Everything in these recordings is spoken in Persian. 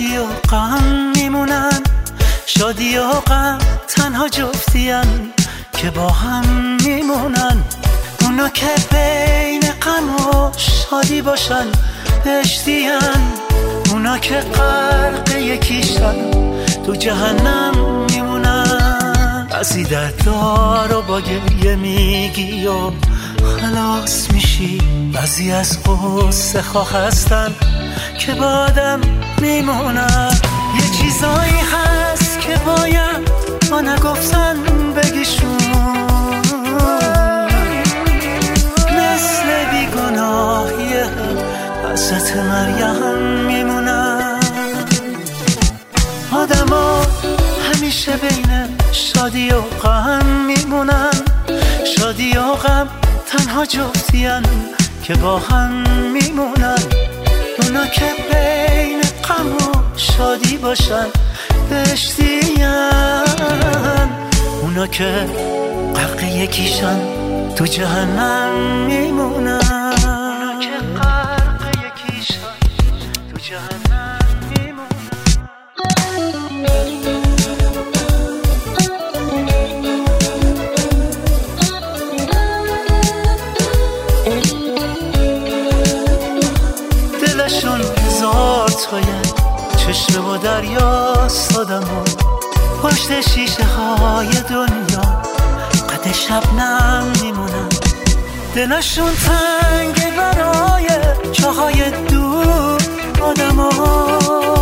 شادی و غم میمونن، شادی و غم تنها جفتین که با هم میمونن. اونا که بین غم و شادی باشن بهشتین، اونا که غرق یکیشن تو جهنم میمونن. بعضی دردار و با گریه میگی و خلاص میشی، بعضی از قصه خواه هستن که با آدم میمونن. یه چیزایی هست که باید ما نگفتن بگیشون، مثل بیگناهی حضرت مریم میمونن. آدم ها همیشه بین شادی و غم میمونن، شادی و غم تنها جفتین که با هم میمونن. اونا که بین غم و شادی باشن بهشتین، اونا که غرق یکیشن تو جهنم میمونن. اونا که غرق یکیشن تو جهنم میمونن. دلشون هزار تایه، چشم و دریاست آدم‌ها، پشت شیشه های دنیا قد شبنم میمونن. دلشون تنگه برای چاهای دور آدم‌ها،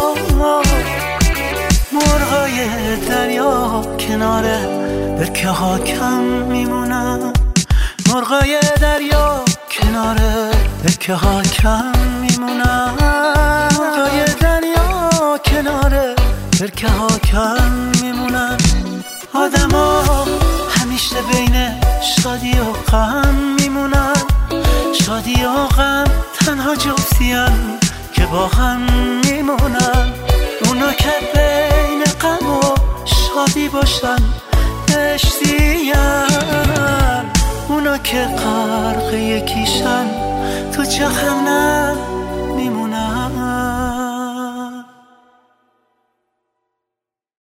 مرغای دریا کنار برکه ها کم میمونن، مرغای دریا کنار برکه ها کم میمونن، مرغای دریا کنار برکه ها کم میمونن. آدم ها همیشه بین شادی و غم میمونن، شادی و غم تنها جفتین که با هم میمونن. اونا که بین غم و شادی باشن بهشتین، اونا که غرق یکیشن تو جهنم